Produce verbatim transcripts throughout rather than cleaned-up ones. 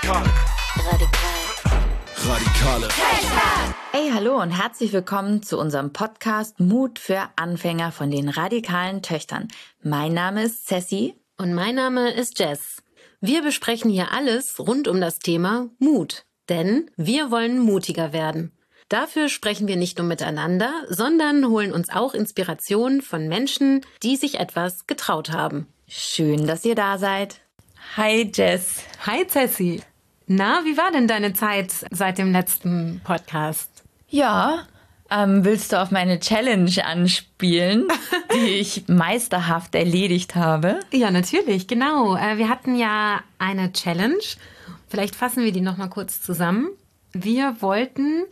Radikal. Radikal. Radikale. Hey, hallo und herzlich willkommen zu unserem Podcast Mut für Anfänger von den radikalen Töchtern. Mein Name ist Ceci. Und mein Name ist Jess. Wir besprechen hier alles rund um das Thema Mut. Denn wir wollen mutiger werden. Dafür sprechen wir nicht nur miteinander, sondern holen uns auch Inspiration von Menschen, die sich etwas getraut haben. Schön, dass ihr da seid. Hi Jess. Hi Ceci. Na, wie war denn deine Zeit seit dem letzten Podcast? Ja, ähm, willst du auf meine Challenge anspielen, die ich meisterhaft erledigt habe? Ja, natürlich, genau. Äh, wir hatten ja eine Challenge. Vielleicht fassen wir die noch mal kurz zusammen. Wir wollten,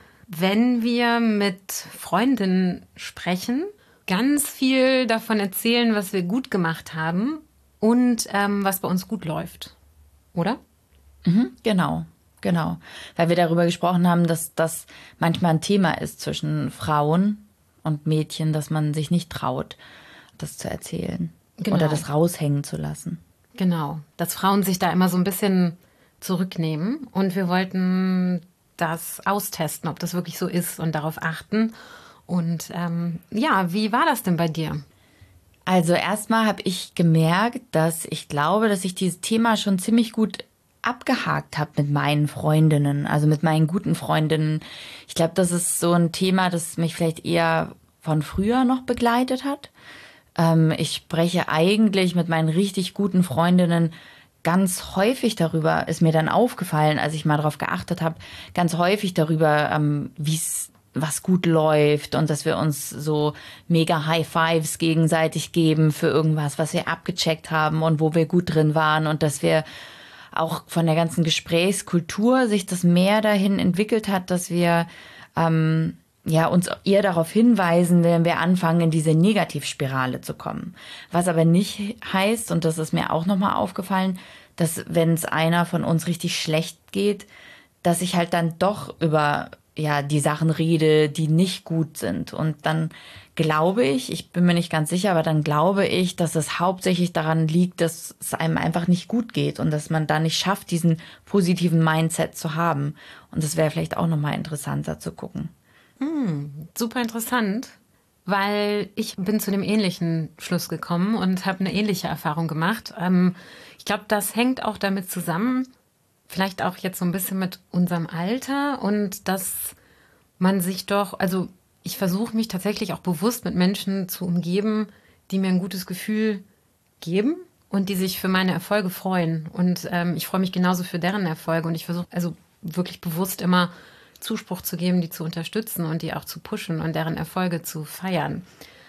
wenn wir mit Freundinnen sprechen, ganz viel davon erzählen, was wir gut gemacht haben und ähm, was bei uns gut läuft. Oder? Mhm, genau, genau. Weil wir darüber gesprochen haben, dass das manchmal ein Thema ist zwischen Frauen und Mädchen, dass man sich nicht traut, das zu erzählen. Genau. Oder das raushängen zu lassen. Genau, dass Frauen sich da immer so ein bisschen zurücknehmen. Und wir wollten das austesten, ob das wirklich so ist und darauf achten. Und ähm, ja, wie war das denn bei dir? Also erstmal habe ich gemerkt, dass ich glaube, dass ich dieses Thema schon ziemlich gut abgehakt habe mit meinen Freundinnen, also mit meinen guten Freundinnen. Ich glaube, das ist so ein Thema, das mich vielleicht eher von früher noch begleitet hat. Ähm, ich spreche eigentlich mit meinen richtig guten Freundinnen ganz häufig darüber, ist mir dann aufgefallen, als ich mal darauf geachtet habe, ganz häufig darüber, ähm, wie es was gut läuft und dass wir uns so mega High Fives gegenseitig geben für irgendwas, was wir abgecheckt haben und wo wir gut drin waren und dass wir auch von der ganzen Gesprächskultur sich das mehr dahin entwickelt hat, dass wir ähm, ja uns eher darauf hinweisen, wenn wir anfangen, in diese Negativspirale zu kommen. Was aber nicht heißt, und das ist mir auch nochmal aufgefallen, dass wenn es einer von uns richtig schlecht geht, dass ich halt dann doch über ja die Sachen rede, die nicht gut sind. Und dann glaube ich, ich bin mir nicht ganz sicher, aber dann glaube ich, dass es hauptsächlich daran liegt, dass es einem einfach nicht gut geht und dass man da nicht schafft, diesen positiven Mindset zu haben. Und das wäre vielleicht auch nochmal interessanter zu gucken. Hm, super interessant, weil ich bin zu dem ähnlichen Schluss gekommen und habe eine ähnliche Erfahrung gemacht. Ähm, ich glaube, das hängt auch damit zusammen, vielleicht auch jetzt so ein bisschen mit unserem Alter und dass man sich doch, also ich versuche mich tatsächlich auch bewusst mit Menschen zu umgeben, die mir ein gutes Gefühl geben und die sich für meine Erfolge freuen. Und ähm, ich freue mich genauso für deren Erfolge und ich versuche also wirklich bewusst immer Zuspruch zu geben, die zu unterstützen und die auch zu pushen und deren Erfolge zu feiern.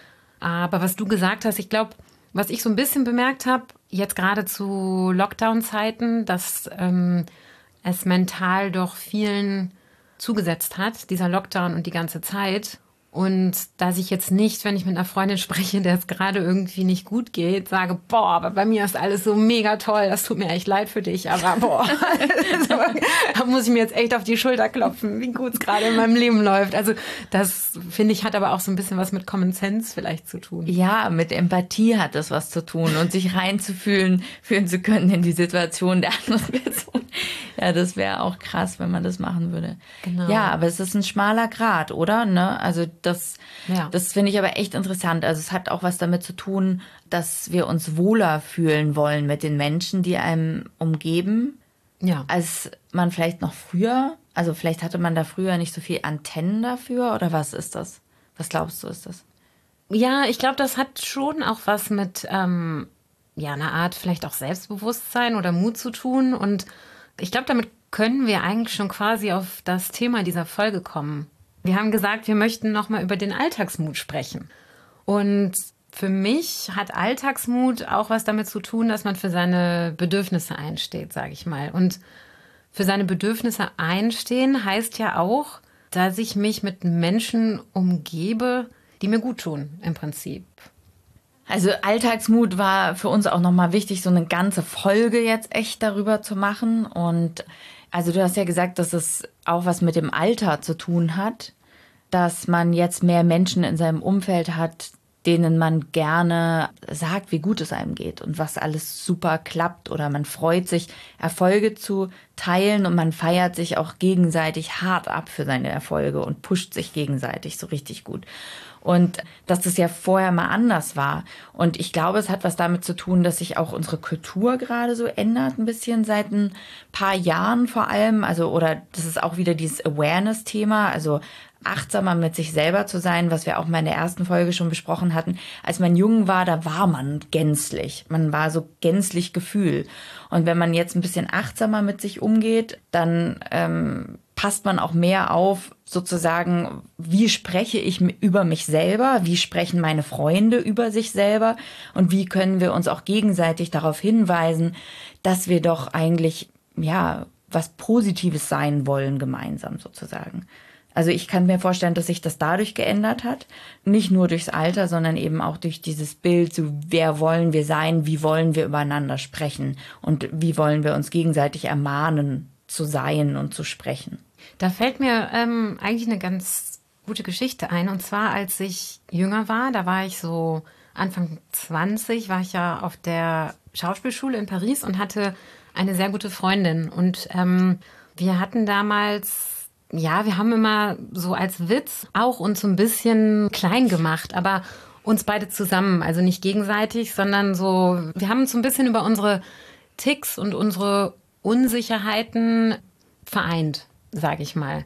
Aber was du gesagt hast, ich glaube, was ich so ein bisschen bemerkt habe, jetzt gerade zu Lockdown-Zeiten, dass ähm, es mental doch vielen zugesetzt hat, dieser Lockdown und die ganze Zeit. Und dass ich jetzt nicht, wenn ich mit einer Freundin spreche, der es gerade irgendwie nicht gut geht, sage, boah, aber bei mir ist alles so mega toll, das tut mir echt leid für dich, aber boah, da muss ich mir jetzt echt auf die Schulter klopfen, wie gut es gerade in meinem Leben läuft. Also das, finde ich, hat aber auch so ein bisschen was mit Common Sense vielleicht zu tun. Ja, mit Empathie hat das was zu tun und sich reinzufühlen, fühlen zu können in die Situation der anderen Person. Ja, das wäre auch krass, wenn man das machen würde. Genau. Ja, aber es ist ein schmaler Grat, oder? Ne? Also das, ja. das finde ich aber echt interessant. Also es hat auch was damit zu tun, dass wir uns wohler fühlen wollen mit den Menschen, die einem umgeben, ja. als man vielleicht noch früher, also vielleicht hatte man da früher nicht so viel Antennen dafür, oder was ist das? Was glaubst du, ist das? Ja, ich glaube, das hat schon auch was mit ähm, ja, einer Art vielleicht auch Selbstbewusstsein oder Mut zu tun. Und ich glaube, damit können wir eigentlich schon quasi auf das Thema dieser Folge kommen. Wir haben gesagt, wir möchten nochmal über den Alltagsmut sprechen. Und für mich hat Alltagsmut auch was damit zu tun, dass man für seine Bedürfnisse einsteht, sage ich mal. Und für seine Bedürfnisse einstehen heißt ja auch, dass ich mich mit Menschen umgebe, die mir gut tun, im Prinzip. Also Alltagsmut war für uns auch nochmal wichtig, so eine ganze Folge jetzt echt darüber zu machen. Und also du hast ja gesagt, dass es auch was mit dem Alter zu tun hat, dass man jetzt mehr Menschen in seinem Umfeld hat, denen man gerne sagt, wie gut es einem geht und was alles super klappt. Oder man freut sich, Erfolge zu teilen und man feiert sich auch gegenseitig hart ab für seine Erfolge und pusht sich gegenseitig so richtig gut. Und dass das ja vorher mal anders war. Und ich glaube, es hat was damit zu tun, dass sich auch unsere Kultur gerade so ändert, ein bisschen seit ein paar Jahren vor allem. Also, oder das ist auch wieder dieses Awareness-Thema, also achtsamer mit sich selber zu sein, was wir auch mal in der ersten Folge schon besprochen hatten. Als man jung war, da war man gänzlich. Man war so gänzlich Gefühl. Und wenn man jetzt ein bisschen achtsamer mit sich umgeht, dann ähm, passt man auch mehr auf, sozusagen, wie spreche ich über mich selber, wie sprechen meine Freunde über sich selber und wie können wir uns auch gegenseitig darauf hinweisen, dass wir doch eigentlich, ja, was Positives sein wollen gemeinsam sozusagen. Also ich kann mir vorstellen, dass sich das dadurch geändert hat. Nicht nur durchs Alter, sondern eben auch durch dieses Bild, so wer wollen wir sein, wie wollen wir übereinander sprechen und wie wollen wir uns gegenseitig ermahnen zu sein und zu sprechen. Da fällt mir ähm, eigentlich eine ganz gute Geschichte ein. Und zwar, als ich jünger war, da war ich so Anfang zwanzig, war ich ja auf der Schauspielschule in Paris und hatte eine sehr gute Freundin. Und ähm, wir hatten damals... Ja, wir haben immer so als Witz auch uns so ein bisschen klein gemacht, aber uns beide zusammen, also nicht gegenseitig, sondern so, wir haben uns so ein bisschen über unsere Ticks und unsere Unsicherheiten vereint, sage ich mal.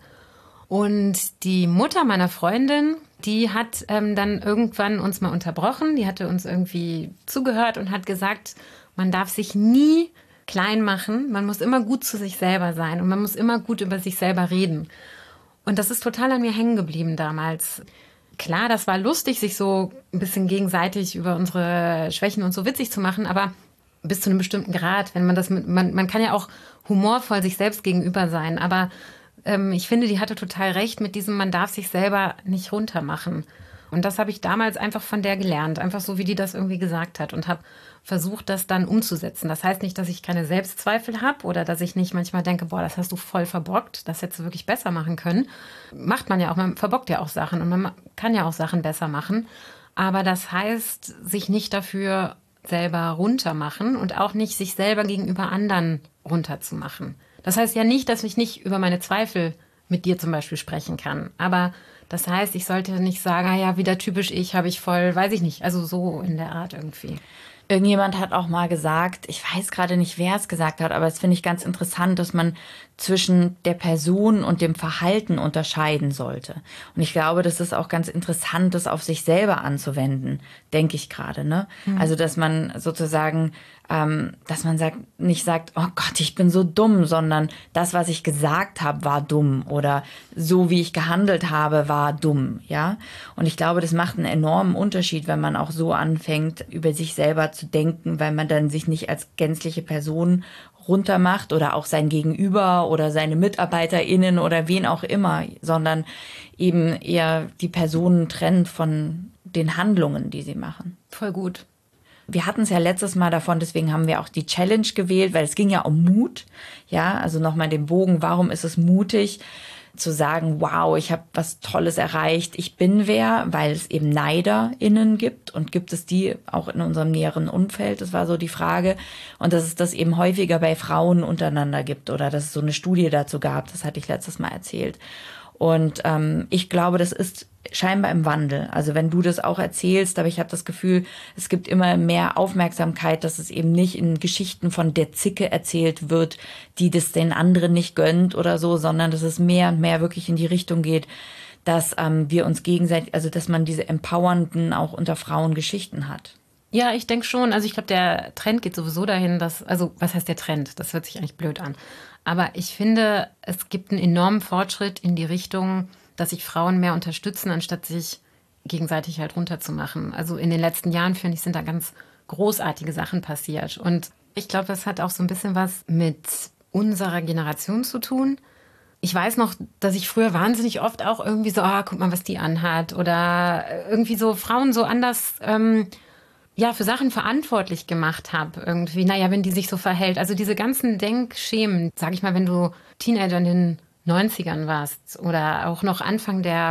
Und die Mutter meiner Freundin, die hat ähm, dann irgendwann uns mal unterbrochen, die hatte uns irgendwie zugehört und hat gesagt, man darf sich nie klein machen. Man muss immer gut zu sich selber sein und man muss immer gut über sich selber reden. Und das ist total an mir hängen geblieben damals. Klar, das war lustig, sich so ein bisschen gegenseitig über unsere Schwächen und so witzig zu machen, aber bis zu einem bestimmten Grad. Wenn man das mit, man, man kann ja auch humorvoll sich selbst gegenüber sein, aber ähm, ich finde, die hatte total recht mit diesem, man darf sich selber nicht runtermachen. Und das habe ich damals einfach von der gelernt, einfach so, wie die das irgendwie gesagt hat und habe versucht, das dann umzusetzen. Das heißt nicht, dass ich keine Selbstzweifel habe oder dass ich nicht manchmal denke, boah, das hast du voll verbockt, das hättest du wirklich besser machen können. Macht man ja auch, man verbockt ja auch Sachen und man kann ja auch Sachen besser machen. Aber das heißt, sich nicht dafür selber runtermachen und auch nicht sich selber gegenüber anderen runterzumachen. Das heißt ja nicht, dass ich nicht über meine Zweifel mit dir zum Beispiel sprechen kann, aber das heißt, ich sollte nicht sagen, ah ja, wieder typisch ich, habe ich voll, weiß ich nicht, also so in der Art irgendwie. Irgendjemand hat auch mal gesagt, ich weiß gerade nicht, wer es gesagt hat, aber es finde ich ganz interessant, dass man zwischen der Person und dem Verhalten unterscheiden sollte. Und ich glaube, das ist auch ganz interessant, das auf sich selber anzuwenden, denke ich gerade, ne? Mhm. Also, dass man sozusagen, ähm, dass man sagt, nicht sagt, oh Gott, ich bin so dumm, sondern das, was ich gesagt habe, war dumm oder so, wie ich gehandelt habe, war dumm, ja? Und ich glaube, das macht einen enormen Unterschied, wenn man auch so anfängt, über sich selber zu denken, weil man dann sich nicht als gänzliche Person runtermacht oder auch sein Gegenüber oder seine MitarbeiterInnen oder wen auch immer, sondern eben eher die Personen trennt von den Handlungen, die sie machen. Voll gut. Wir hatten es ja letztes Mal davon, deswegen haben wir auch die Challenge gewählt, weil es ging ja um Mut. Ja, also nochmal den Bogen, warum ist es mutig zu sagen, wow, ich habe was Tolles erreicht, ich bin wer, weil es eben NeiderInnen gibt und gibt es die auch in unserem näheren Umfeld, das war so die Frage, und dass es das eben häufiger bei Frauen untereinander gibt oder dass es so eine Studie dazu gab, das hatte ich letztes Mal erzählt. Und ähm, ich glaube, das ist scheinbar im Wandel. Also wenn du das auch erzählst, aber ich habe das Gefühl, es gibt immer mehr Aufmerksamkeit, dass es eben nicht in Geschichten von der Zicke erzählt wird, die das den anderen nicht gönnt oder so, sondern dass es mehr und mehr wirklich in die Richtung geht, dass ähm, wir uns gegenseitig, also dass man diese empowernden auch unter Frauen Geschichten hat. Ja, ich denke schon. Also ich glaube, der Trend geht sowieso dahin, dass, also was heißt der Trend? Das hört sich eigentlich blöd an. Aber ich finde, es gibt einen enormen Fortschritt in die Richtung, dass sich Frauen mehr unterstützen, anstatt sich gegenseitig halt runterzumachen. Also in den letzten Jahren, finde ich, sind da ganz großartige Sachen passiert. Und ich glaube, das hat auch so ein bisschen was mit unserer Generation zu tun. Ich weiß noch, dass ich früher wahnsinnig oft auch irgendwie so, ah, guck mal, was die anhat. Oder irgendwie so Frauen so anders ähm, ja, für Sachen verantwortlich gemacht habe. Irgendwie, naja, wenn die sich so verhält. Also diese ganzen Denkschemen, sag ich mal, wenn du Teenager in den neunzigern warst oder auch noch Anfang der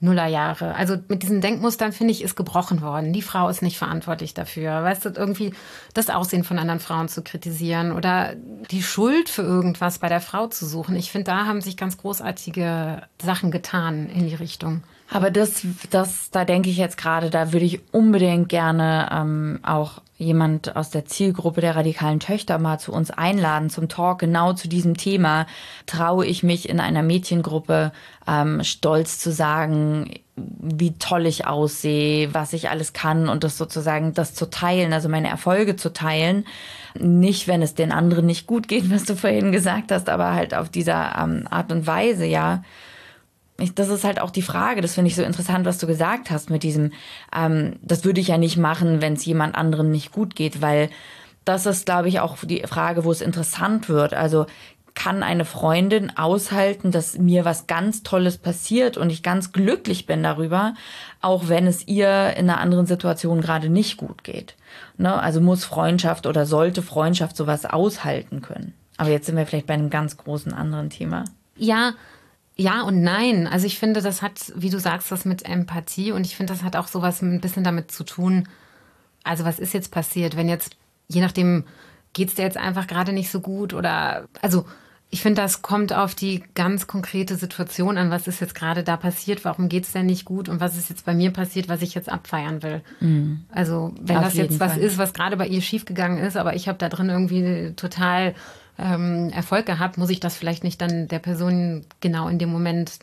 Nullerjahre. Also mit diesen Denkmustern, finde ich, ist gebrochen worden. Die Frau ist nicht verantwortlich dafür. Weißt du, irgendwie das Aussehen von anderen Frauen zu kritisieren oder die Schuld für irgendwas bei der Frau zu suchen. Ich finde, da haben sich ganz großartige Sachen getan in die Richtung. Aber das, das, da denke ich jetzt gerade, da würde ich unbedingt gerne ähm, auch jemand aus der Zielgruppe der radikalen Töchter mal zu uns einladen zum Talk genau zu diesem Thema. Traue ich mich in einer Mädchengruppe ähm, stolz zu sagen, wie toll ich aussehe, was ich alles kann und das sozusagen das zu teilen, also meine Erfolge zu teilen. Nicht, wenn es den anderen nicht gut geht, was du vorhin gesagt hast, aber halt auf dieser ähm, Art und Weise, ja. Ich, das ist halt auch die Frage, das finde ich so interessant, was du gesagt hast mit diesem, ähm, das würde ich ja nicht machen, wenn es jemand anderen nicht gut geht, weil das ist, glaube ich, auch die Frage, wo es interessant wird. Also kann eine Freundin aushalten, dass mir was ganz Tolles passiert und ich ganz glücklich bin darüber, auch wenn es ihr in einer anderen Situation gerade nicht gut geht. Ne? Also muss Freundschaft oder sollte Freundschaft sowas aushalten können. Aber jetzt sind wir vielleicht bei einem ganz großen anderen Thema. Ja, Ja und nein. Also ich finde, das hat, wie du sagst, was mit Empathie und ich finde, das hat auch sowas ein bisschen damit zu tun, also was ist jetzt passiert, wenn jetzt, je nachdem, geht's dir jetzt einfach gerade nicht so gut oder, also ich finde, das kommt auf die ganz konkrete Situation an, was ist jetzt gerade da passiert, warum geht's denn nicht gut und was ist jetzt bei mir passiert, was ich jetzt abfeiern will. Mhm. Also wenn auf das jetzt was Fall. ist, was gerade bei ihr schiefgegangen ist, aber ich habe da drin irgendwie total ähm, Erfolg gehabt, muss ich das vielleicht nicht dann der Person genau in dem Moment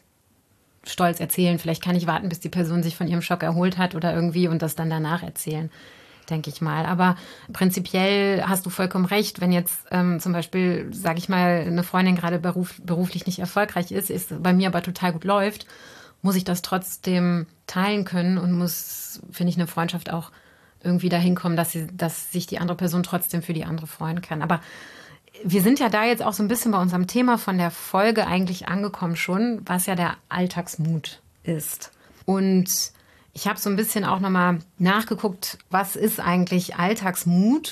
stolz erzählen. Vielleicht kann ich warten, bis die Person sich von ihrem Schock erholt hat oder irgendwie und das dann danach erzählen, denke ich mal. Aber prinzipiell hast du vollkommen recht, wenn jetzt ähm, zum Beispiel, sage ich mal, eine Freundin gerade beruf, beruflich nicht erfolgreich ist, ist bei mir aber total gut läuft, muss ich das trotzdem teilen können und muss, finde ich, eine Freundschaft auch irgendwie dahin kommen, dass, sie, dass sich die andere Person trotzdem für die andere freuen kann. Aber wir sind ja da jetzt auch so ein bisschen bei unserem Thema von der Folge eigentlich angekommen schon, was ja der Alltagsmut ist. Und ich habe so ein bisschen auch nochmal nachgeguckt, was ist eigentlich Alltagsmut?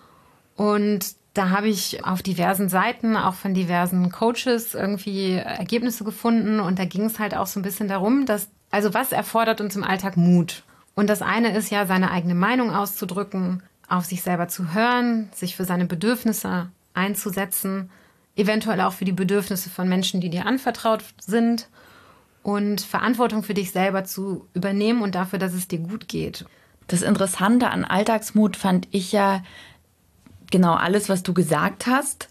Und da habe ich auf diversen Seiten, auch von diversen Coaches, irgendwie Ergebnisse gefunden. Und da ging es halt auch so ein bisschen darum, dass, also was erfordert uns im Alltag Mut? Und das eine ist ja, seine eigene Meinung auszudrücken, auf sich selber zu hören, sich für seine Bedürfnisse einzusetzen, eventuell auch für die Bedürfnisse von Menschen, die dir anvertraut sind und Verantwortung für dich selber zu übernehmen und dafür, dass es dir gut geht. Das Interessante an Alltagsmut fand ich ja genau alles, was du gesagt hast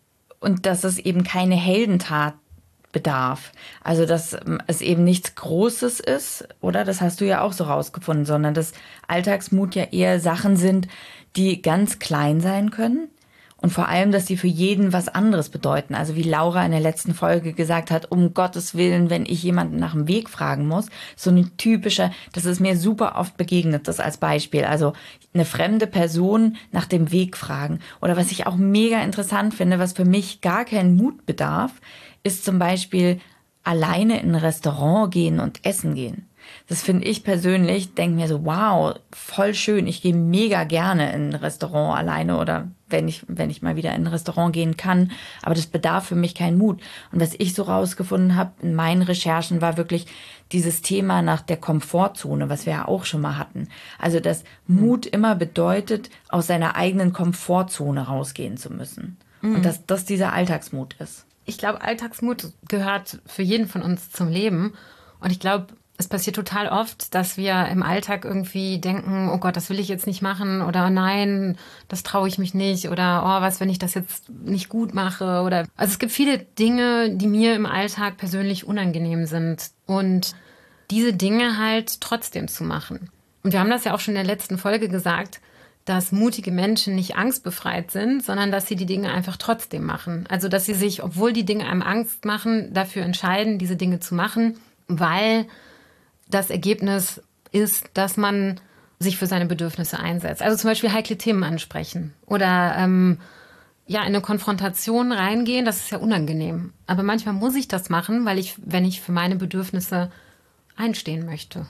und dass es eben keine Heldentat bedarf. Also, dass es eben nichts Großes ist, oder? Das hast du ja auch so rausgefunden, sondern dass Alltagsmut ja eher Sachen sind, die ganz klein sein können. Und vor allem, dass sie für jeden was anderes bedeuten. Also wie Laura in der letzten Folge gesagt hat, um Gottes Willen, wenn ich jemanden nach dem Weg fragen muss, so eine typische, das ist mir super oft begegnet, das als Beispiel. Also eine fremde Person nach dem Weg fragen. Oder was ich auch mega interessant finde, was für mich gar keinen Mut bedarf, ist zum Beispiel alleine in ein Restaurant gehen und essen gehen. Das finde ich persönlich, denke mir so, wow, voll schön. Ich gehe mega gerne in ein Restaurant alleine oder wenn ich, wenn ich mal wieder in ein Restaurant gehen kann. Aber das bedarf für mich keinen Mut. Und was ich so rausgefunden habe in meinen Recherchen, war wirklich dieses Thema nach der Komfortzone, was wir ja auch schon mal hatten. Also, dass Mut immer bedeutet, aus seiner eigenen Komfortzone rausgehen zu müssen. Mhm. Und dass das dieser Alltagsmut ist. Ich glaube, Alltagsmut gehört für jeden von uns zum Leben. Und ich glaube, es passiert total oft, dass wir im Alltag irgendwie denken, oh Gott, das will ich jetzt nicht machen oder nein, das traue ich mich nicht oder oh, was, wenn ich das jetzt nicht gut mache oder also es gibt viele Dinge, die mir im Alltag persönlich unangenehm sind und diese Dinge halt trotzdem zu machen. Und wir haben das ja auch schon in der letzten Folge gesagt, dass mutige Menschen nicht angstbefreit sind, sondern dass sie die Dinge einfach trotzdem machen. Also dass sie sich, obwohl die Dinge einem Angst machen, dafür entscheiden, diese Dinge zu machen, weil das Ergebnis ist, dass man sich für seine Bedürfnisse einsetzt. Also zum Beispiel heikle Themen ansprechen oder ähm, ja, in eine Konfrontation reingehen, das ist ja unangenehm. Aber manchmal muss ich das machen, weil ich, wenn ich für meine Bedürfnisse einstehen möchte.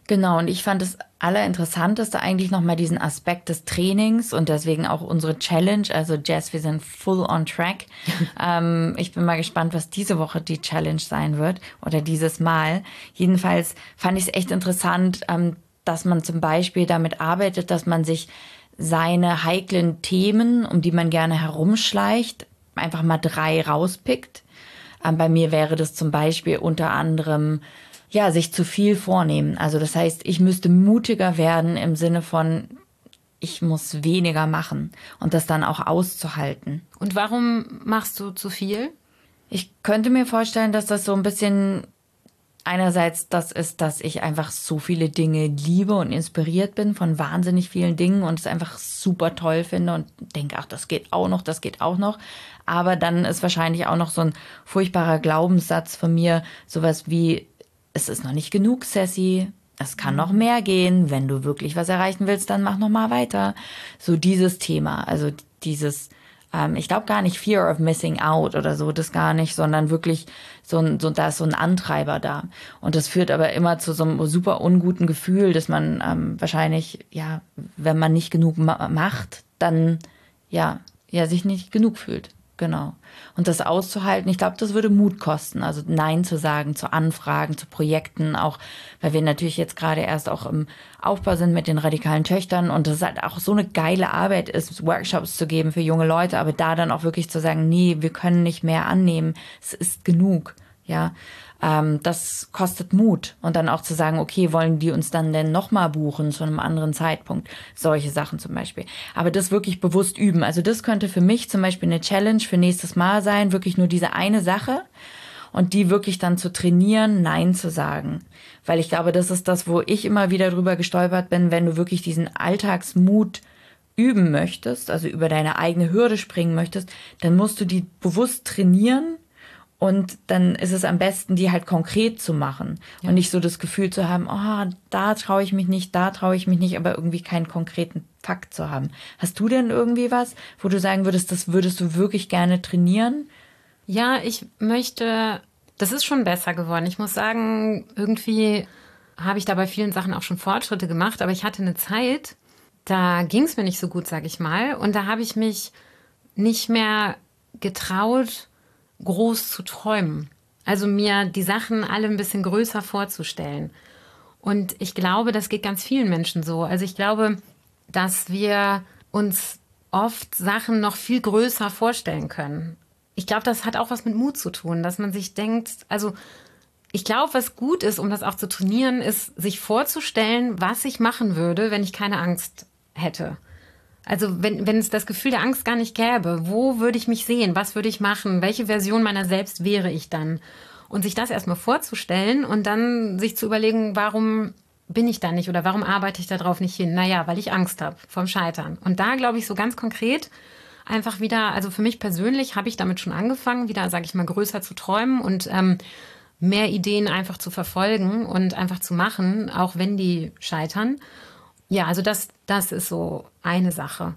Genau, und ich fand das Allerinteressanteste eigentlich nochmal diesen Aspekt des Trainings und deswegen auch unsere Challenge. Also Jess, wir sind full on track. ähm, ich bin mal gespannt, was diese Woche die Challenge sein wird oder dieses Mal. Jedenfalls fand ich es echt interessant, ähm, dass man zum Beispiel damit arbeitet, dass man sich seine heiklen Themen, um die man gerne herumschleicht, einfach mal drei rauspickt. Ähm, bei mir wäre das zum Beispiel unter anderem ja, sich zu viel vornehmen. Also das heißt, ich müsste mutiger werden im Sinne von, ich muss weniger machen und das dann auch auszuhalten. Und warum machst du zu viel? Ich könnte mir vorstellen, dass das so ein bisschen einerseits das ist, dass ich einfach so viele Dinge liebe und inspiriert bin von wahnsinnig vielen Dingen und es einfach super toll finde und denke, ach, das geht auch noch, das geht auch noch. Aber dann ist wahrscheinlich auch noch so ein furchtbarer Glaubenssatz von mir, sowas wie, es ist noch nicht genug, Sassy. Es kann noch mehr gehen. Wenn du wirklich was erreichen willst, dann mach noch mal weiter. So dieses Thema, also dieses, ähm, ich glaube gar nicht Fear of Missing Out oder so, das gar nicht, sondern wirklich so ein, so, da ist so ein Antreiber da. Und das führt aber immer zu so einem super unguten Gefühl, dass man ähm, wahrscheinlich, ja, wenn man nicht genug ma- macht, dann, ja, ja, sich nicht genug fühlt. Genau. Und das auszuhalten, ich glaube, das würde Mut kosten. Also Nein zu sagen zu Anfragen, zu Projekten, auch weil wir natürlich jetzt gerade erst auch im Aufbau sind mit den radikalen Töchtern und das halt auch so eine geile Arbeit ist, Workshops zu geben für junge Leute, aber da dann auch wirklich zu sagen, nee, wir können nicht mehr annehmen, es ist genug, ja. Ähm, das kostet Mut. Und dann auch zu sagen, okay, wollen die uns dann denn nochmal buchen zu einem anderen Zeitpunkt? Solche Sachen zum Beispiel. Aber das wirklich bewusst üben. Also das könnte für mich zum Beispiel eine Challenge für nächstes Mal sein, wirklich nur diese eine Sache und die wirklich dann zu trainieren, Nein zu sagen. Weil ich glaube, das ist das, wo ich immer wieder drüber gestolpert bin, wenn du wirklich diesen Alltagsmut üben möchtest, also über deine eigene Hürde springen möchtest, dann musst du die bewusst trainieren. Und dann ist es am besten, die halt konkret zu machen ja. Und nicht so das Gefühl zu haben, oh, da traue ich mich nicht, da traue ich mich nicht, aber irgendwie keinen konkreten Fakt zu haben. Hast du denn irgendwie was, wo du sagen würdest, das würdest du wirklich gerne trainieren? Ja, ich möchte, das ist schon besser geworden. Ich muss sagen, irgendwie habe ich da bei vielen Sachen auch schon Fortschritte gemacht, aber ich hatte eine Zeit, da ging es mir nicht so gut, sag ich mal. Und da habe ich mich nicht mehr getraut, groß zu träumen. Also mir die Sachen alle ein bisschen größer vorzustellen. Und ich glaube, das geht ganz vielen Menschen so. Also ich glaube, dass wir uns oft Sachen noch viel größer vorstellen können. Ich glaube, das hat auch was mit Mut zu tun, dass man sich denkt, also ich glaube, was gut ist, um das auch zu trainieren, ist, sich vorzustellen, was ich machen würde, wenn ich keine Angst hätte. Also wenn, wenn es das Gefühl der Angst gar nicht gäbe, wo würde ich mich sehen? Was würde ich machen? Welche Version meiner selbst wäre ich dann? Und sich das erstmal vorzustellen und dann sich zu überlegen, warum bin ich da nicht oder warum arbeite ich da drauf nicht hin? Naja, weil ich Angst habe vom Scheitern. Und da glaube ich so ganz konkret einfach wieder, also für mich persönlich habe ich damit schon angefangen, wieder, sage ich mal, größer zu träumen und ähm, mehr Ideen einfach zu verfolgen und einfach zu machen, auch wenn die scheitern. Ja, also das, das ist so eine Sache.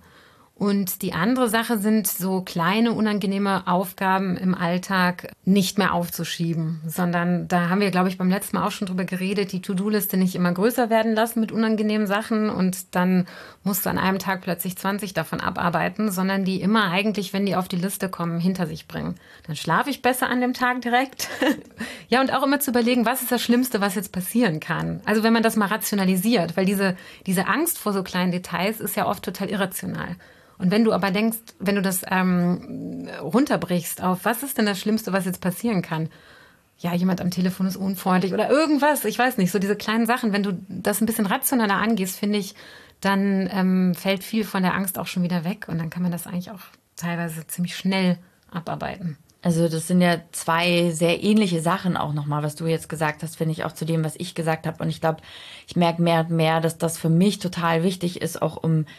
Und die andere Sache sind so kleine, unangenehme Aufgaben im Alltag nicht mehr aufzuschieben, sondern da haben wir, glaube ich, beim letzten Mal auch schon drüber geredet, die To-Do-Liste nicht immer größer werden lassen mit unangenehmen Sachen und dann musst du an einem Tag plötzlich zwanzig davon abarbeiten, sondern die immer eigentlich, wenn die auf die Liste kommen, hinter sich bringen. Dann schlafe ich besser an dem Tag direkt. Ja, und auch immer zu überlegen, was ist das Schlimmste, was jetzt passieren kann. Also wenn man das mal rationalisiert, weil diese, diese Angst vor so kleinen Details ist ja oft total irrational. Und wenn du aber denkst, wenn du das ähm, runterbrichst auf, was ist denn das Schlimmste, was jetzt passieren kann? Ja, jemand am Telefon ist unfreundlich oder irgendwas, ich weiß nicht, so diese kleinen Sachen. Wenn du das ein bisschen rationaler angehst, finde ich, dann ähm, fällt viel von der Angst auch schon wieder weg. Und dann kann man das eigentlich auch teilweise ziemlich schnell abarbeiten. Also das sind ja zwei sehr ähnliche Sachen auch nochmal, was du jetzt gesagt hast, finde ich auch zu dem, was ich gesagt habe. Und ich glaube, ich merke mehr und mehr, dass das für mich total wichtig ist, auch um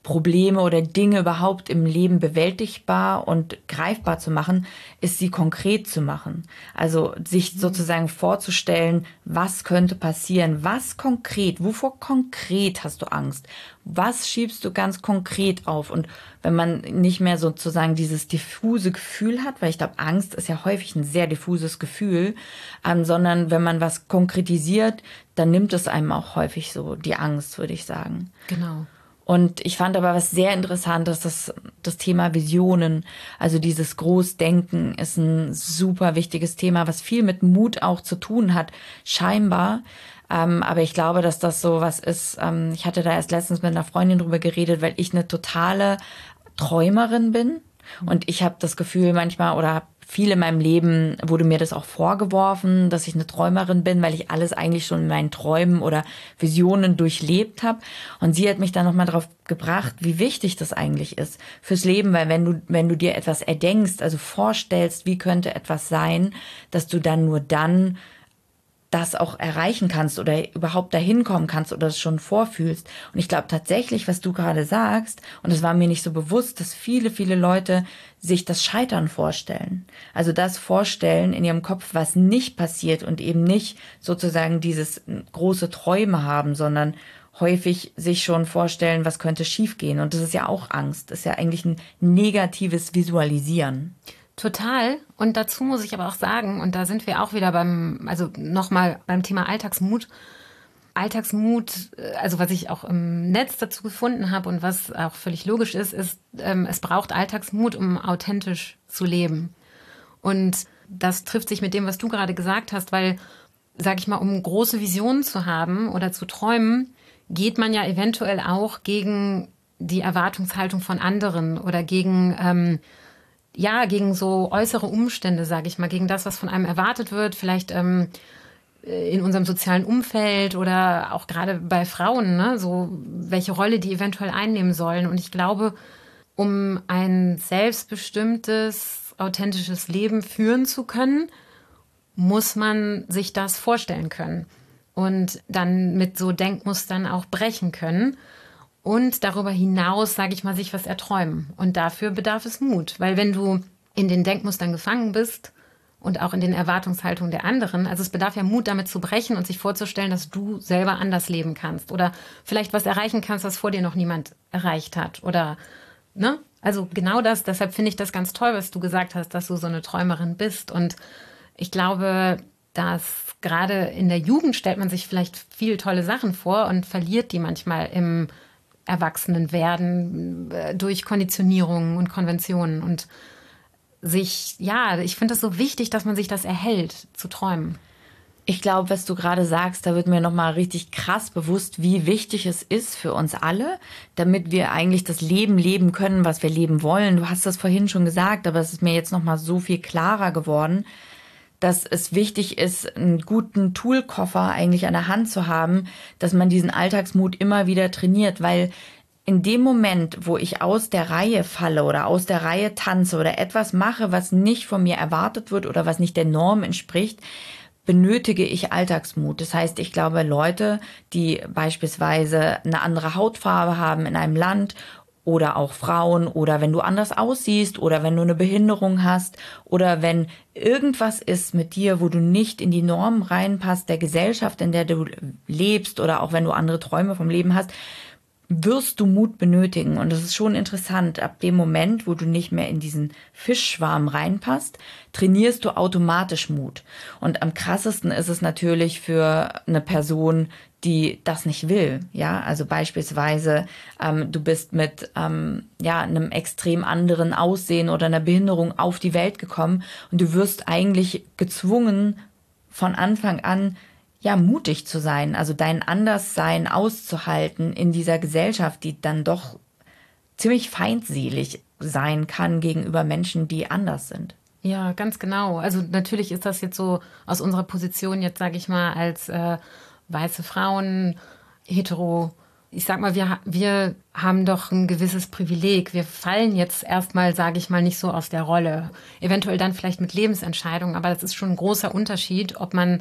Probleme oder Dinge überhaupt im Leben bewältigbar und greifbar zu machen, ist sie konkret zu machen. Also sich sozusagen vorzustellen, was könnte passieren, was konkret, wovor konkret hast du Angst, was schiebst du ganz konkret auf. Und wenn man nicht mehr sozusagen dieses diffuse Gefühl hat, weil ich glaube, Angst ist ja häufig ein sehr diffuses Gefühl, ähm, sondern wenn man was konkretisiert, dann nimmt es einem auch häufig so die Angst, würde ich sagen. Genau. Und ich fand aber was sehr Interessantes, das, das Thema Visionen, also dieses Großdenken ist ein super wichtiges Thema, was viel mit Mut auch zu tun hat, scheinbar. Ähm, aber ich glaube, dass das so was ist, ähm, ich hatte da erst letztens mit einer Freundin drüber geredet, weil ich eine totale Träumerin bin. Und ich habe das Gefühl manchmal oder habe viel in meinem Leben wurde mir das auch vorgeworfen, dass ich eine Träumerin bin, weil ich alles eigentlich schon in meinen Träumen oder Visionen durchlebt habe. Und sie hat mich dann nochmal drauf gebracht, wie wichtig das eigentlich ist fürs Leben, weil wenn du, wenn du dir etwas erdenkst, also vorstellst, wie könnte etwas sein, dass du dann nur dann das auch erreichen kannst oder überhaupt dahin kommen kannst oder es schon vorfühlst. Und ich glaube tatsächlich, was du gerade sagst, und es war mir nicht so bewusst, dass viele, viele Leute sich das Scheitern vorstellen. Also das vorstellen in ihrem Kopf, was nicht passiert und eben nicht sozusagen dieses große Träume haben, sondern häufig sich schon vorstellen, was könnte schiefgehen. Und das ist ja auch Angst. Das ist ja eigentlich ein negatives Visualisieren. Total. Und dazu muss ich aber auch sagen, und da sind wir auch wieder beim, also nochmal beim Thema Alltagsmut. Alltagsmut, also was ich auch im Netz dazu gefunden habe und was auch völlig logisch ist, ist, ähm, es braucht Alltagsmut, um authentisch zu leben. Und das trifft sich mit dem, was du gerade gesagt hast, weil, sag ich mal, um große Visionen zu haben oder zu träumen, geht man ja eventuell auch gegen die Erwartungshaltung von anderen oder gegen ähm, ja, gegen so äußere Umstände, sage ich mal, gegen das, was von einem erwartet wird, vielleicht ähm, in unserem sozialen Umfeld oder auch gerade bei Frauen, ne, so welche Rolle die eventuell einnehmen sollen. Und ich glaube, um ein selbstbestimmtes, authentisches Leben führen zu können, muss man sich das vorstellen können und dann mit so Denkmustern auch brechen können. Und darüber hinaus, sage ich mal, sich was erträumen. Und dafür bedarf es Mut. Weil wenn du in den Denkmustern gefangen bist und auch in den Erwartungshaltungen der anderen, also es bedarf ja Mut, damit zu brechen und sich vorzustellen, dass du selber anders leben kannst. Oder vielleicht was erreichen kannst, was vor dir noch niemand erreicht hat. Oder, ne? Also genau das. Deshalb finde ich das ganz toll, was du gesagt hast, dass du so eine Träumerin bist. Und ich glaube, dass gerade in der Jugend stellt man sich vielleicht viel tolle Sachen vor und verliert die manchmal im Erwachsenenwerden durch Konditionierungen und Konventionen und sich, ja, ich finde es so wichtig, dass man sich das erhält, zu träumen. Ich glaube, was du gerade sagst, da wird mir nochmal richtig krass bewusst, wie wichtig es ist für uns alle, damit wir eigentlich das Leben leben können, was wir leben wollen. Du hast das vorhin schon gesagt, aber es ist mir jetzt nochmal so viel klarer geworden, dass es wichtig ist, einen guten Toolkoffer eigentlich an der Hand zu haben, dass man diesen Alltagsmut immer wieder trainiert, weil in dem Moment, wo ich aus der Reihe falle oder aus der Reihe tanze oder etwas mache, was nicht von mir erwartet wird oder was nicht der Norm entspricht, benötige ich Alltagsmut. Das heißt, ich glaube, Leute, die beispielsweise eine andere Hautfarbe haben in einem Land oder auch Frauen oder wenn du anders aussiehst oder wenn du eine Behinderung hast oder wenn irgendwas ist mit dir, wo du nicht in die Normen reinpasst der Gesellschaft, in der du lebst oder auch wenn du andere Träume vom Leben hast, wirst du Mut benötigen. Und das ist schon interessant. Ab dem Moment, wo du nicht mehr in diesen Fischschwarm reinpasst, trainierst du automatisch Mut. Und am krassesten ist es natürlich für eine Person, die das nicht will. Ja, also beispielsweise ähm, du bist mit ähm, ja einem extrem anderen Aussehen oder einer Behinderung auf die Welt gekommen und du wirst eigentlich gezwungen, von Anfang an ja, mutig zu sein, also dein Anderssein auszuhalten in dieser Gesellschaft, die dann doch ziemlich feindselig sein kann gegenüber Menschen, die anders sind. Ja, ganz genau. Also natürlich ist das jetzt so aus unserer Position jetzt, sage ich mal, als äh, weiße Frauen, hetero, ich sag mal, wir, wir haben doch ein gewisses Privileg. Wir fallen jetzt erstmal, sage ich mal, nicht so aus der Rolle. Eventuell dann vielleicht mit Lebensentscheidungen, aber das ist schon ein großer Unterschied, ob man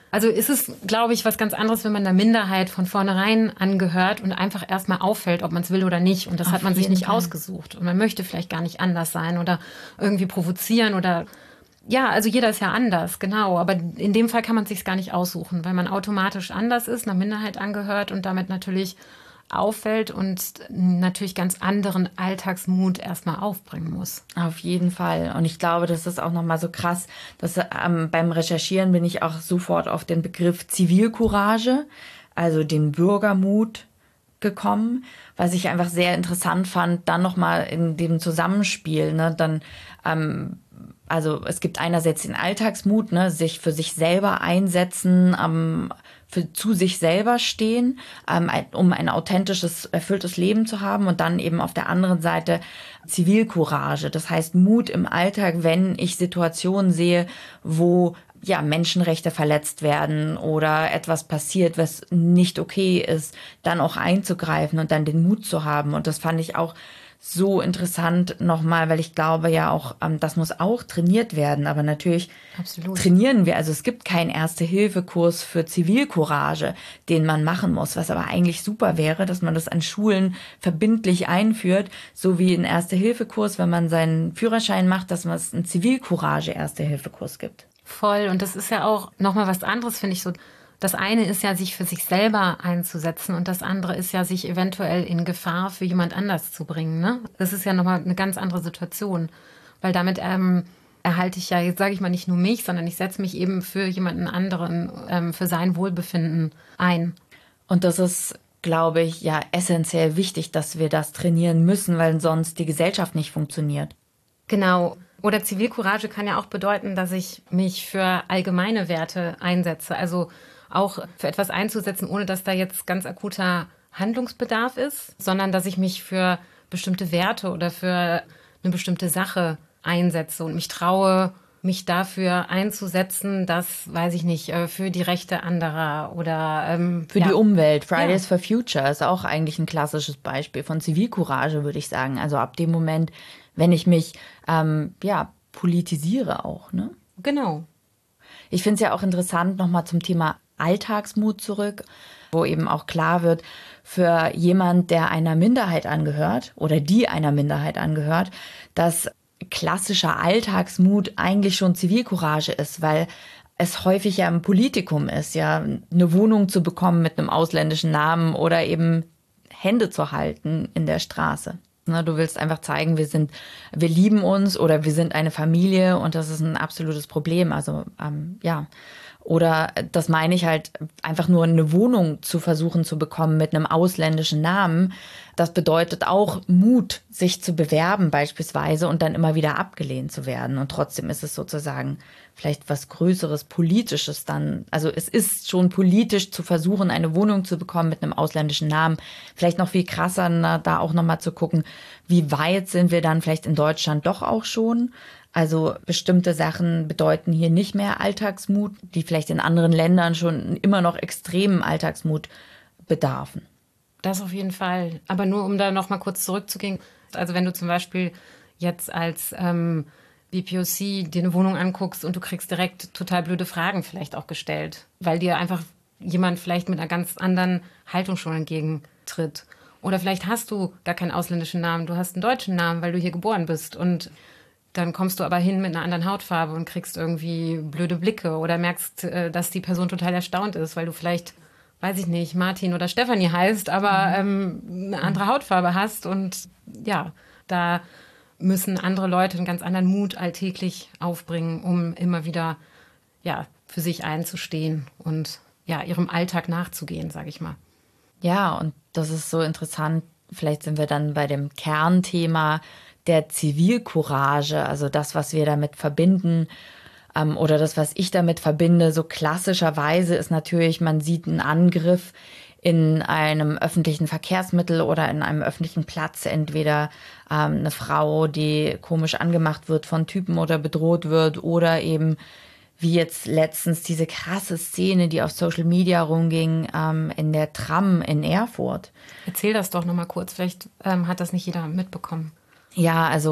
Also ist es, glaube ich, was ganz anderes, wenn man einer Minderheit von vornherein angehört und einfach erstmal auffällt, ob man es will oder nicht. Und das Auf hat man sich nicht jeden Fall. ausgesucht. Und man möchte vielleicht gar nicht anders sein oder irgendwie provozieren oder ja, also jeder ist ja anders, genau. Aber in dem Fall kann man es sich gar nicht aussuchen, weil man automatisch anders ist, einer Minderheit angehört und damit natürlich auffällt und natürlich ganz anderen Alltagsmut erstmal aufbringen muss. Auf jeden Fall. Und ich glaube, das ist auch nochmal so krass, dass ähm, beim Recherchieren bin ich auch sofort auf den Begriff Zivilcourage, also den Bürgermut gekommen, was ich einfach sehr interessant fand, dann nochmal in dem Zusammenspiel, ne, dann, ähm, also es gibt einerseits den Alltagsmut, ne, sich für sich selber einsetzen, ähm, für zu sich selber stehen, ähm, um ein authentisches, erfülltes Leben zu haben und dann eben auf der anderen Seite Zivilcourage, das heißt Mut im Alltag, wenn ich Situationen sehe, wo ja Menschenrechte verletzt werden oder etwas passiert, was nicht okay ist, dann auch einzugreifen und dann den Mut zu haben. Und das fand ich auch so interessant nochmal, weil ich glaube ja auch, ähm, das muss auch trainiert werden. Aber natürlich Absolut. trainieren wir. Also es gibt keinen Erste-Hilfe-Kurs für Zivilcourage, den man machen muss. Was aber eigentlich super wäre, dass man das an Schulen verbindlich einführt, so wie ein Erste-Hilfe-Kurs, wenn man seinen Führerschein macht, dass es einen Zivilcourage-Erste-Hilfe-Kurs gibt. Voll. Und das ist ja auch nochmal was anderes, finde ich so. Das eine ist ja, sich für sich selber einzusetzen und das andere ist ja, sich eventuell in Gefahr für jemand anders zu bringen. Ne? Das ist ja nochmal eine ganz andere Situation, weil damit ähm, erhalte ich ja, jetzt sage ich mal nicht nur mich, sondern ich setze mich eben für jemanden anderen, ähm, für sein Wohlbefinden ein. Und das ist, glaube ich, ja essentiell wichtig, dass wir das trainieren müssen, weil sonst die Gesellschaft nicht funktioniert. Genau. Oder Zivilcourage kann ja auch bedeuten, dass ich mich für allgemeine Werte einsetze. Also auch für etwas einzusetzen, ohne dass da jetzt ganz akuter Handlungsbedarf ist, sondern dass ich mich für bestimmte Werte oder für eine bestimmte Sache einsetze und mich traue, mich dafür einzusetzen, dass, weiß ich nicht, für die Rechte anderer oder ähm, für ja. die Umwelt. Fridays Ja. for Future ist auch eigentlich ein klassisches Beispiel von Zivilcourage, würde ich sagen. Also ab dem Moment, wenn ich mich ähm, ja politisiere auch, ne? Genau. Ich finde es ja auch interessant, nochmal zum Thema Alltagsmut zurück, wo eben auch klar wird, für jemand, der einer Minderheit angehört oder die einer Minderheit angehört, dass klassischer Alltagsmut eigentlich schon Zivilcourage ist, weil es häufig ja im Politikum ist, ja, eine Wohnung zu bekommen mit einem ausländischen Namen oder eben Hände zu halten in der Straße. Du willst einfach zeigen, wir sind, wir lieben uns oder wir sind eine Familie und das ist ein absolutes Problem. Also ähm, ja, oder das meine ich halt, einfach nur eine Wohnung zu versuchen zu bekommen mit einem ausländischen Namen. Das bedeutet auch Mut, sich zu bewerben beispielsweise und dann immer wieder abgelehnt zu werden. Und trotzdem ist es sozusagen vielleicht was Größeres, Politisches dann. Also es ist schon politisch zu versuchen, eine Wohnung zu bekommen mit einem ausländischen Namen. Vielleicht noch viel krasser, na, da auch nochmal zu gucken, wie weit sind wir dann vielleicht in Deutschland doch auch schon. Also bestimmte Sachen bedeuten hier nicht mehr Alltagsmut, die vielleicht in anderen Ländern schon immer noch extremen Alltagsmut bedarfen. Das auf jeden Fall. Aber nur um da noch mal kurz zurückzugehen. Also wenn du zum Beispiel jetzt als ähm, B P O C dir eine Wohnung anguckst und du kriegst direkt total blöde Fragen vielleicht auch gestellt, weil dir einfach jemand vielleicht mit einer ganz anderen Haltung schon entgegentritt. Oder vielleicht hast du gar keinen ausländischen Namen, du hast einen deutschen Namen, weil du hier geboren bist und dann kommst du aber hin mit einer anderen Hautfarbe und kriegst irgendwie blöde Blicke oder merkst, dass die Person total erstaunt ist, weil du vielleicht, weiß ich nicht, Martin oder Stefanie heißt, aber ähm, eine andere Hautfarbe hast. Und ja, da müssen andere Leute einen ganz anderen Mut alltäglich aufbringen, um immer wieder ja, für sich einzustehen und ja, ihrem Alltag nachzugehen, sage ich mal. Ja, und das ist so interessant. Vielleicht sind wir dann bei dem Kernthema der Zivilcourage, also das, was wir damit verbinden ähm, oder das, was ich damit verbinde, so klassischerweise ist natürlich, man sieht einen Angriff in einem öffentlichen Verkehrsmittel oder in einem öffentlichen Platz, entweder ähm, eine Frau, die komisch angemacht wird von Typen oder bedroht wird oder eben wie jetzt letztens diese krasse Szene, die auf Social Media rumging, ähm, in der Tram in Erfurt. Erzähl das doch nochmal kurz, vielleicht ähm, hat das nicht jeder mitbekommen. Ja, also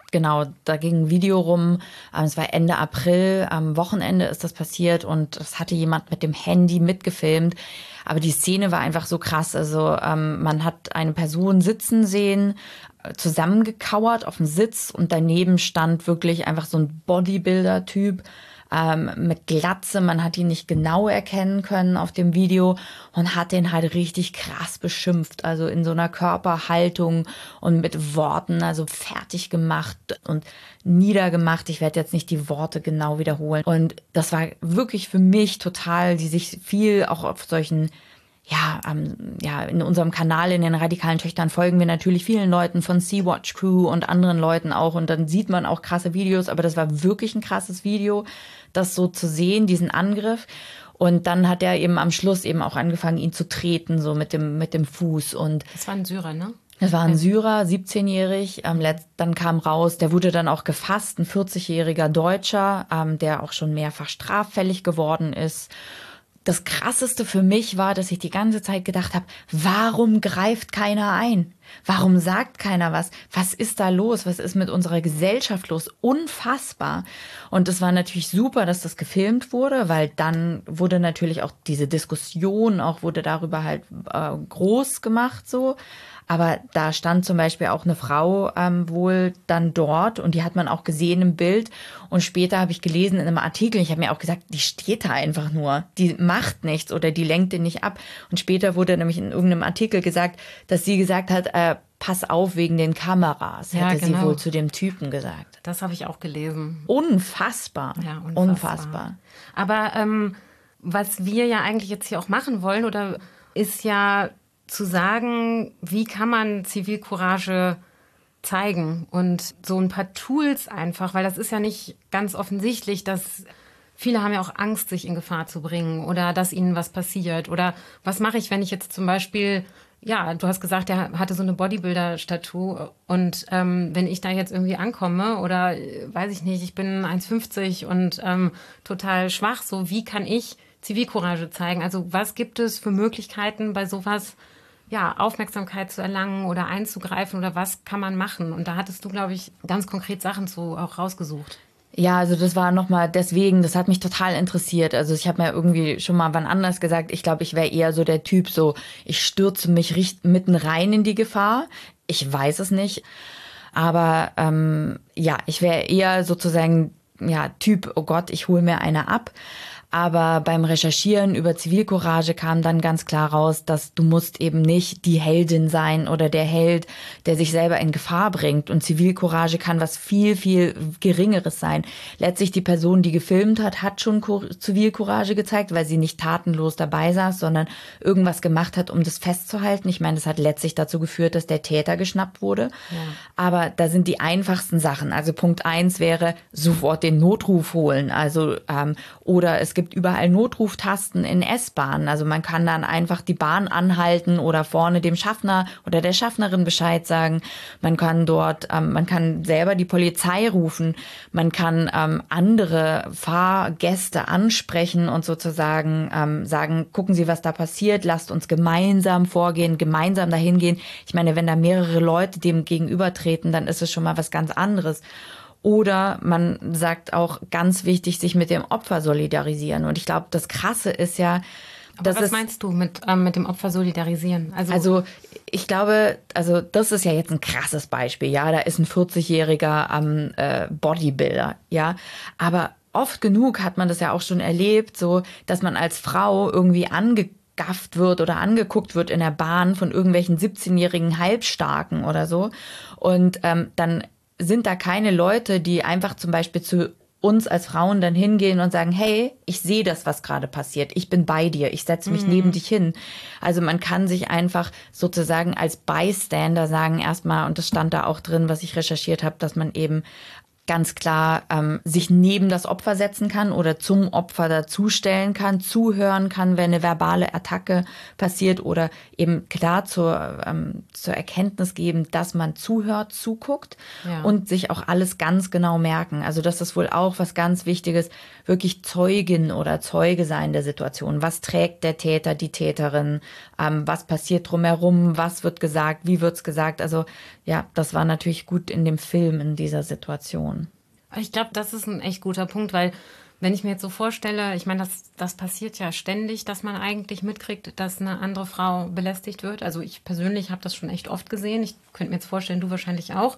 genau, da ging ein Video rum, ähm, es war Ende April, am Wochenende ist das passiert und das hatte jemand mit dem Handy mitgefilmt. Aber die Szene war einfach so krass. Also ähm, man hat eine Person sitzen sehen, zusammengekauert auf dem Sitz und daneben stand wirklich einfach so ein Bodybuilder-Typ ähm, mit Glatze. Man hat ihn nicht genau erkennen können auf dem Video und hat den halt richtig krass beschimpft. Also in so einer Körperhaltung und mit Worten, also fertig gemacht und niedergemacht. Ich werde jetzt nicht die Worte genau wiederholen. Und das war wirklich für mich total, die sich viel auch auf solchen Ja, ähm, ja, in unserem Kanal, in den radikalen Töchtern, folgen wir natürlich vielen Leuten von Sea-Watch Crew und anderen Leuten auch. Und dann sieht man auch krasse Videos. Aber das war wirklich ein krasses Video, das so zu sehen, diesen Angriff. Und dann hat er eben am Schluss eben auch angefangen, ihn zu treten, so mit dem, mit dem Fuß. Und das war ein Syrer, ne? Das war ein Syrer, siebzehnjährig. Ähm, dann kam raus, der wurde dann auch gefasst, ein vierzigjähriger Deutscher, ähm, der auch schon mehrfach straffällig geworden ist. Das Krasseste für mich war, dass ich die ganze Zeit gedacht habe, warum greift keiner ein? Warum sagt keiner was? Was ist da los? Was ist mit unserer Gesellschaft los? Unfassbar. Und es war natürlich super, dass das gefilmt wurde, weil dann wurde natürlich auch diese Diskussion, auch wurde darüber halt äh, groß gemacht so. Aber da stand zum Beispiel auch eine Frau ähm, wohl dann dort und die hat man auch gesehen im Bild. Und später habe ich gelesen in einem Artikel, ich habe mir auch gesagt, die steht da einfach nur. Die macht nichts oder die lenkt den nicht ab. Und später wurde nämlich in irgendeinem Artikel gesagt, dass sie gesagt hat, äh, pass auf wegen den Kameras, ja, hätte genau. sie wohl zu dem Typen gesagt. Das habe ich auch gelesen. Unfassbar. Ja, unfassbar. Unfassbar. Aber ähm, was wir ja eigentlich jetzt hier auch machen wollen, oder ist ja zu sagen, wie kann man Zivilcourage zeigen und so ein paar Tools einfach, weil das ist ja nicht ganz offensichtlich, dass viele haben ja auch Angst, sich in Gefahr zu bringen oder dass ihnen was passiert oder was mache ich, wenn ich jetzt zum Beispiel, ja, du hast gesagt, er hatte so eine Bodybuilder-Statue und ähm, wenn ich da jetzt irgendwie ankomme oder weiß ich nicht, ich bin eins fünfzig und ähm, total schwach, so wie kann ich Zivilcourage zeigen? Also was gibt es für Möglichkeiten bei sowas, ja, Aufmerksamkeit zu erlangen oder einzugreifen oder was kann man machen? Und da hattest du, glaube ich, ganz konkret Sachen zu auch rausgesucht. Ja, also das war nochmal deswegen, das hat mich total interessiert. Also ich habe mir irgendwie schon mal wann anders gesagt, ich glaube, ich wäre eher so der Typ, so ich stürze mich richt- mitten rein in die Gefahr. Ich weiß es nicht. Aber ähm, ja, ich wäre eher sozusagen, ja, Typ, oh Gott, ich hole mir eine ab. Aber beim Recherchieren über Zivilcourage kam dann ganz klar raus, dass du musst eben nicht die Heldin sein oder der Held, der sich selber in Gefahr bringt. Und Zivilcourage kann was viel, viel Geringeres sein. Letztlich die Person, die gefilmt hat, hat schon Zivilcourage gezeigt, weil sie nicht tatenlos dabei saß, sondern irgendwas gemacht hat, um das festzuhalten. Ich meine, das hat letztlich dazu geführt, dass der Täter geschnappt wurde. Ja. Aber da sind die einfachsten Sachen. Also Punkt eins wäre, sofort den Notruf holen. Also ähm, oder es gibt Es gibt überall Notruftasten in S-Bahnen. Also man kann dann einfach die Bahn anhalten oder vorne dem Schaffner oder der Schaffnerin Bescheid sagen. Man kann dort, ähm, man kann selber die Polizei rufen. Man kann ähm, andere Fahrgäste ansprechen und sozusagen ähm, sagen, gucken Sie, was da passiert. Lasst uns gemeinsam vorgehen, gemeinsam dahin gehen. Ich meine, wenn da mehrere Leute dem gegenübertreten, dann ist es schon mal was ganz anderes. Oder man sagt auch, ganz wichtig, sich mit dem Opfer solidarisieren. Und ich glaube, das Krasse ist ja, aber was meinst du mit, ähm, mit dem Opfer solidarisieren? Also, also ich glaube, also das ist ja jetzt ein krasses Beispiel. Ja, da ist ein vierzigjähriger ähm, äh, Bodybuilder. Ja, aber oft genug hat man das ja auch schon erlebt, so dass man als Frau irgendwie angegafft wird oder angeguckt wird in der Bahn von irgendwelchen siebzehnjährigen Halbstarken oder so. Und ähm, dann sind da keine Leute, die einfach zum Beispiel zu uns als Frauen dann hingehen und sagen, hey, ich sehe das, was gerade passiert. Ich bin bei dir. Ich setze mich mhm. neben dich hin. Also man kann sich einfach sozusagen als Bystander sagen erstmal, und das stand da auch drin, was ich recherchiert habe, dass man eben ganz klar ähm, sich neben das Opfer setzen kann oder zum Opfer dazustellen kann, zuhören kann, wenn eine verbale Attacke passiert oder eben klar zur, ähm, zur Erkenntnis geben, dass man zuhört, zuguckt Ja. und sich auch alles ganz genau merken. Also das ist wohl auch was ganz Wichtiges, wirklich Zeugin oder Zeuge sein der Situation. Was trägt der Täter, die Täterin? Ähm, was passiert drumherum? Was wird gesagt? Wie wird's gesagt? Also ja, das war natürlich gut in dem Film in dieser Situation. Ich glaube, das ist ein echt guter Punkt, weil wenn ich mir jetzt so vorstelle, ich meine, das, das passiert ja ständig, dass man eigentlich mitkriegt, dass eine andere Frau belästigt wird. Also ich persönlich habe das schon echt oft gesehen. Ich könnte mir jetzt vorstellen, du wahrscheinlich auch.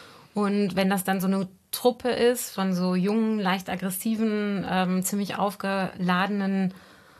Und wenn das dann so eine Truppe ist von so jungen, leicht aggressiven, ähm, ziemlich aufgeladenen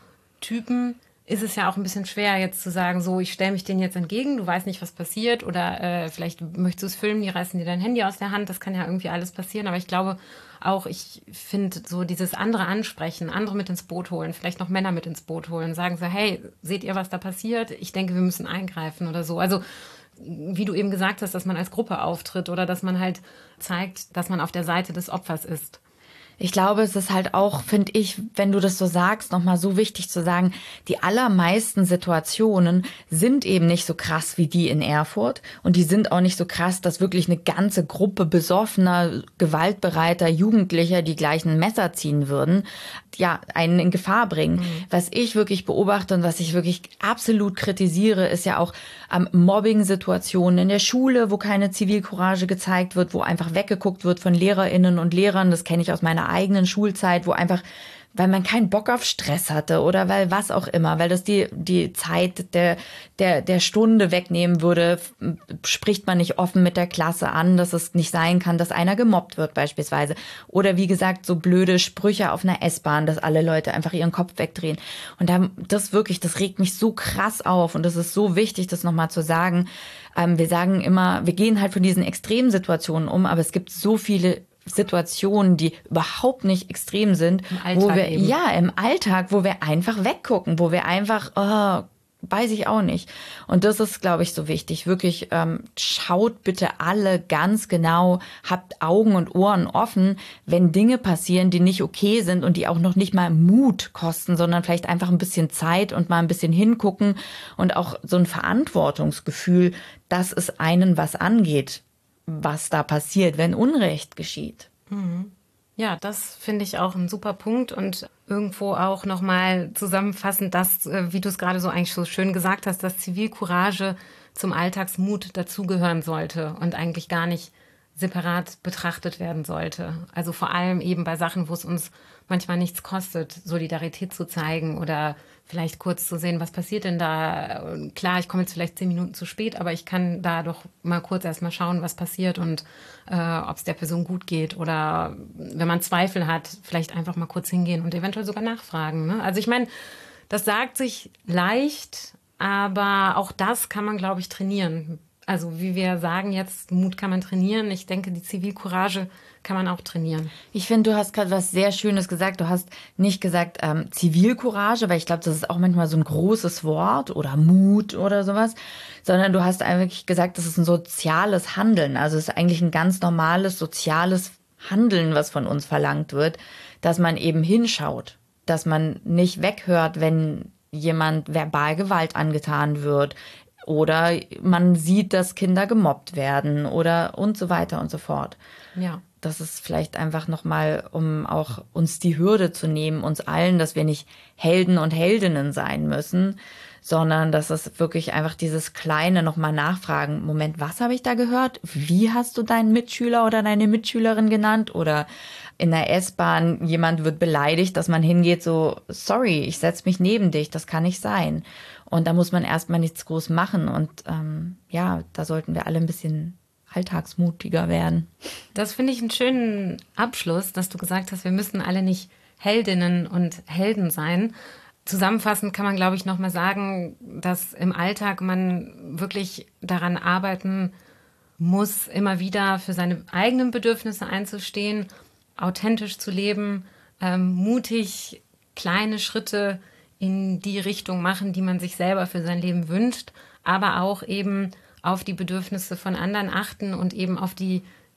Typen, ist es ja auch ein bisschen schwer, jetzt zu sagen, so, ich stelle mich denen jetzt entgegen, du weißt nicht, was passiert oder äh, vielleicht möchtest du es filmen, die reißen dir dein Handy aus der Hand, das kann ja irgendwie alles passieren, aber ich glaube auch, ich finde so dieses andere ansprechen, andere mit ins Boot holen, vielleicht noch Männer mit ins Boot holen, sagen so, hey, seht ihr, was da passiert? Ich denke, wir müssen eingreifen oder so. Also wie du eben gesagt hast, dass man als Gruppe auftritt oder dass man halt zeigt, dass man auf der Seite des Opfers ist. Ich glaube, es ist halt auch, finde ich, wenn du das so sagst, nochmal so wichtig zu sagen, die allermeisten Situationen sind eben nicht so krass wie die in Erfurt. Und die sind auch nicht so krass, dass wirklich eine ganze Gruppe besoffener, gewaltbereiter Jugendlicher, die gleich ein Messer ziehen würden, ja, einen in Gefahr bringen. Mhm. Was ich wirklich beobachte und was ich wirklich absolut kritisiere, ist ja auch ähm, Mobbing-Situationen in der Schule, wo keine Zivilcourage gezeigt wird, wo einfach weggeguckt wird von LehrerInnen und Lehrern. Das kenne ich aus meiner eigenen Schulzeit, wo einfach, weil man keinen Bock auf Stress hatte oder weil was auch immer, weil das die die Zeit der der der Stunde wegnehmen würde, spricht man nicht offen mit der Klasse an, dass es nicht sein kann, dass einer gemobbt wird beispielsweise. Oder wie gesagt, so blöde Sprüche auf einer S-Bahn, dass alle Leute einfach ihren Kopf wegdrehen. Und da, das wirklich, das regt mich so krass auf und das ist so wichtig, das nochmal zu sagen. Ähm, wir sagen immer, wir gehen halt von diesen Extremsituationen um, aber es gibt so viele Situationen, die überhaupt nicht extrem sind, Im Alltag wo wir, eben. ja, im Alltag, wo wir einfach weggucken, wo wir einfach, oh, weiß ich auch nicht. Und das ist, glaube ich, so wichtig. Wirklich, ähm, schaut bitte alle ganz genau, habt Augen und Ohren offen, wenn Dinge passieren, die nicht okay sind und die auch noch nicht mal Mut kosten, sondern vielleicht einfach ein bisschen Zeit und mal ein bisschen hingucken und auch so ein Verantwortungsgefühl, dass es einen was angeht, was da passiert, wenn Unrecht geschieht. Mhm. Ja, das finde ich auch ein super Punkt und irgendwo auch nochmal zusammenfassend, dass, wie du es gerade so eigentlich so schön gesagt hast, dass Zivilcourage zum Alltagsmut dazugehören sollte und eigentlich gar nicht separat betrachtet werden sollte. Also vor allem eben bei Sachen, wo es uns manchmal nichts kostet, Solidarität zu zeigen oder vielleicht kurz zu sehen, was passiert denn da. Klar, ich komme jetzt vielleicht zehn Minuten zu spät, aber ich kann da doch mal kurz erst mal schauen, was passiert und äh, ob es der Person gut geht. Oder wenn man Zweifel hat, vielleicht einfach mal kurz hingehen und eventuell sogar nachfragen. Ne? Also ich meine, das sagt sich leicht, aber auch das kann man, glaube ich, trainieren. Also wie wir sagen jetzt, Mut kann man trainieren. Ich denke, die Zivilcourage kann man auch trainieren. Ich finde, du hast gerade was sehr Schönes gesagt. Du hast nicht gesagt ähm, Zivilcourage, weil ich glaube, das ist auch manchmal so ein großes Wort oder Mut oder sowas, sondern du hast eigentlich gesagt, das ist ein soziales Handeln. Also es ist eigentlich ein ganz normales soziales Handeln, was von uns verlangt wird, dass man eben hinschaut, dass man nicht weghört, wenn jemand verbal Gewalt angetan wird, oder man sieht, dass Kinder gemobbt werden oder und so weiter und so fort. Ja. Das ist vielleicht einfach nochmal, um auch uns die Hürde zu nehmen, uns allen, dass wir nicht Helden und Heldinnen sein müssen, sondern dass es wirklich einfach dieses kleine nochmal nachfragen. Moment, was habe ich da gehört? Wie hast du deinen Mitschüler oder deine Mitschülerin genannt? Oder in der S-Bahn, jemand wird beleidigt, dass man hingeht so, sorry, ich setze mich neben dich, das kann nicht sein. Und da muss man erstmal nichts groß machen. Und ähm, ja, da sollten wir alle ein bisschen alltagsmutiger werden. Das finde ich einen schönen Abschluss, dass du gesagt hast, wir müssen alle nicht Heldinnen und Helden sein. Zusammenfassend kann man, glaube ich, nochmal sagen, dass im Alltag man wirklich daran arbeiten muss, immer wieder für seine eigenen Bedürfnisse einzustehen, authentisch zu leben, ähm, mutig kleine Schritte in die Richtung machen, die man sich selber für sein Leben wünscht, aber auch eben auf die Bedürfnisse von anderen achten und eben auf die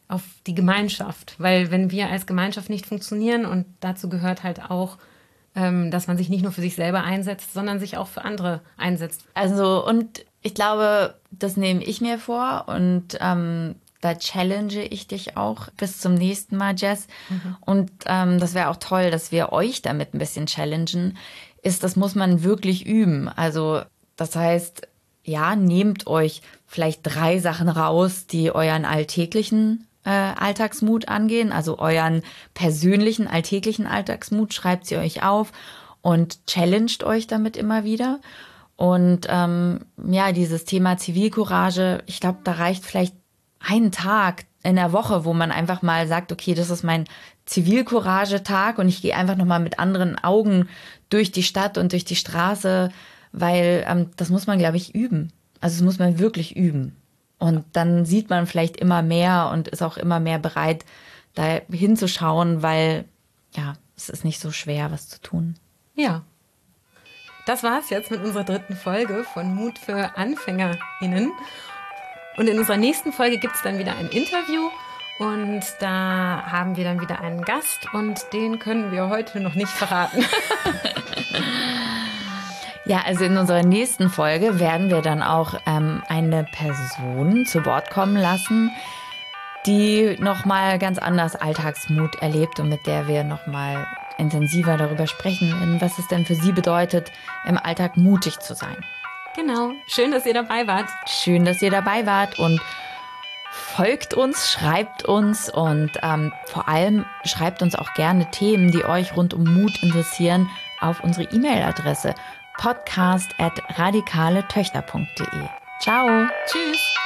auf die Gemeinschaft. Weil wenn wir als Gemeinschaft nicht funktionieren, und dazu gehört halt auch, ähm, dass man sich nicht nur für sich selber einsetzt, sondern sich auch für andere einsetzt. Also und ich glaube, das nehme ich mir vor und ähm, da challenge ich dich auch bis zum nächsten Mal, Jess. Mhm. Und ähm, das wäre auch toll, dass wir euch damit ein bisschen challengen, ist, das muss man wirklich üben. Also das heißt, ja, nehmt euch vielleicht drei Sachen raus, die euren alltäglichen äh, Alltagsmut angehen, also euren persönlichen, alltäglichen Alltagsmut, schreibt sie euch auf und challenged euch damit immer wieder. Und ähm, ja, dieses Thema Zivilcourage, ich glaube, da reicht vielleicht ein Tag in der Woche, wo man einfach mal sagt, okay, das ist mein Zivilcourage-Tag und ich gehe einfach nochmal mit anderen Augen durch die Stadt und durch die Straße, weil ähm, das muss man, glaube ich, üben. Also das muss man wirklich üben. Und dann sieht man vielleicht immer mehr und ist auch immer mehr bereit, da hinzuschauen, weil ja, es ist nicht so schwer, was zu tun. Ja. Das war's jetzt mit unserer dritten Folge von Mut für AnfängerInnen. Und in unserer nächsten Folge gibt es dann wieder ein Interview und da haben wir dann wieder einen Gast und den können wir heute noch nicht verraten. Ja, also in unserer nächsten Folge werden wir dann auch ähm, eine Person zu Wort kommen lassen, die nochmal ganz anders Alltagsmut erlebt und mit der wir nochmal intensiver darüber sprechen werden, was es denn für sie bedeutet, im Alltag mutig zu sein. Genau. Schön, dass ihr dabei wart. Schön, dass ihr dabei wart und folgt uns, schreibt uns und ähm, vor allem schreibt uns auch gerne Themen, die euch rund um Mut interessieren, auf unsere E-Mail-Adresse podcast at radikaletöchter punkt de. Ciao. Tschüss.